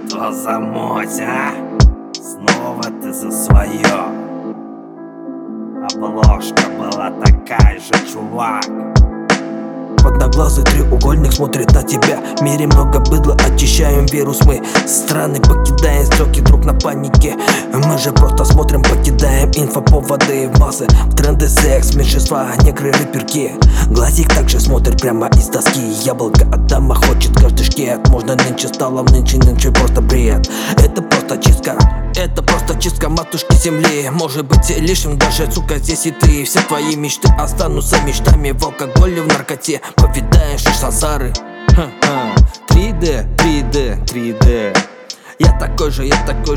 Что за муть, а? Снова ты за свое. Обложка была такая же, чувак. Одноглазый треугольник смотрит на тебя. В мире много быдла, очищаем вирус мы. Страны покидаем, стрелки друг на панике. Мы же просто смотрим, покидаем инфоповоды в массы. В тренды секс, меньшинства, негры, рэперки. Глазик также смотрит прямо из доски. Яблоко Адама хочет каждый шкет. Можно нынче стало, нынче просто бред. Это просто чистка. Это просто чистка матушки земли. Может быть лишним даже, сука, здесь и ты. Все твои мечты останутся мечтами. В алкоголе, в наркоте повидаешь лишь сансары. 3D, 3D, 3D. Я такой же,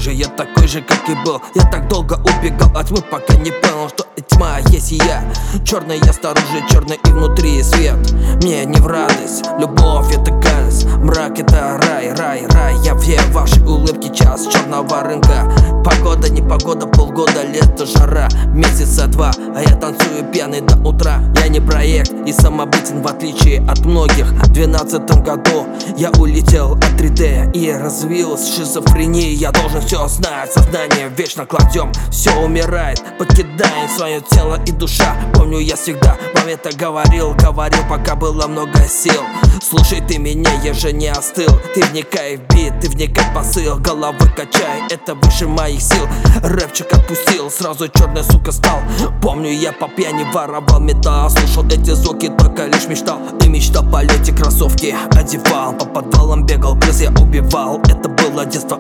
как и был. Я так долго убегал от тьмы, пока не понял, что тьма есть и я. Черный я снаружи, черный и внутри свет. Мне не в радость, любовь это гадость. Мрак это рай, рай, рай. Я все ваши улыбки, час черного рынка. Погода, не погода, полгода, лето, жара. Месяца два, а я танцую пьяный до утра. Я не проект и самобытен, в отличие от многих. В 12 году я улетел от 3D и развилась шизофрения. Я должен все знать, сознание вечно кладем. Все умирает, покидаем свое тело и душа. Помню, я всегда вам это говорил, пока было много сил. Слушай ты меня, я же не остыл. Ты вникай в бит, ты вникай в посыл. Головы качай, это выше моих сил. Рэпчик отпустил, сразу черный, сука, стал. Помню, я по пьяни воровал металл. Слушал эти звуки, только лишь мечтал. И мечтал в полете, кроссовки одевал. По подвалам бегал, крыс я убивал. Это было детство,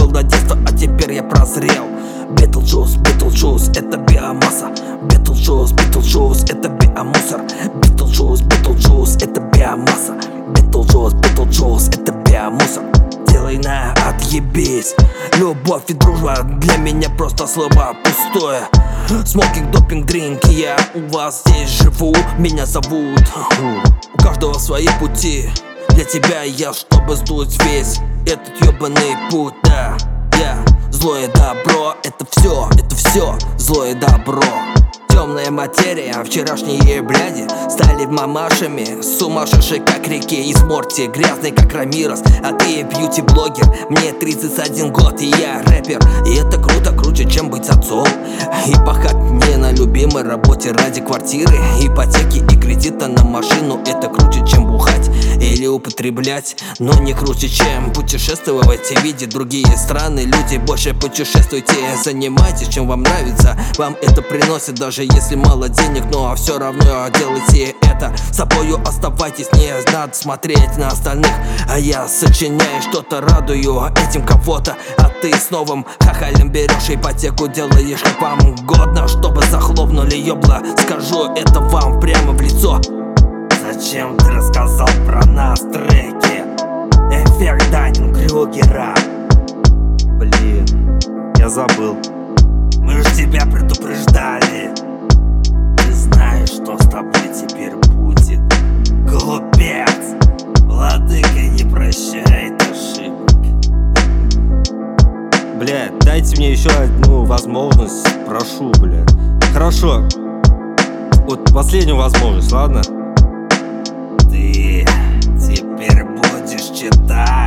а теперь я прозрел. Битлджус, Битлджус, это биомасса. Битлджус, Битлджус, это биомусор. Битлджус, Битлджус, это биомасса. Битлджус, Битлджус, это биомусор. Делай на отъебись. Любовь и дружба для меня просто слово пустое. Смокинг, допинг, дринк, я у вас здесь живу. Меня зовут, у каждого свои пути. Для тебя я, чтобы сдуть весь этот ёбаный путь, да. Я злое добро, это все злое добро. Темная материя, вчерашние бляди стали мамашами, сумасшедшие как реки из Морти, грязный как Рамирос. А ты бьюти-блогер, мне 31 год и я рэпер. И это круто, круче, чем быть отцом. И пахать не на любимой работе ради квартиры, ипотеки и кредита на машину. Это круче, чем бухать или употреблять, но не круче, чем путешествовать и видеть другие страны. Люди, больше путешествуйте, занимайтесь, чем вам нравится. Вам это приносит, даже если мало денег, но все равно делайте это. С собою оставайтесь, не надо смотреть на остальных. А я сочиняю что-то, радую этим кого-то. А ты с новым хахалем берешь ипотеку, делаешь как вам угодно, чтобы захлопнули ёбла. Скажу это вам прямо в лицо. Зачем ты рассказал про нас треки? Эффект Даннинг-Крюгера. Блин, я забыл. Мы ж тебя предупреждали. Ты знаешь, что с тобой теперь будет. Глупец. Владыка не прощает ошибок. Блядь, дайте мне еще одну возможность, прошу, блядь. Хорошо. Вот последнюю возможность, ладно? Ты теперь будешь читать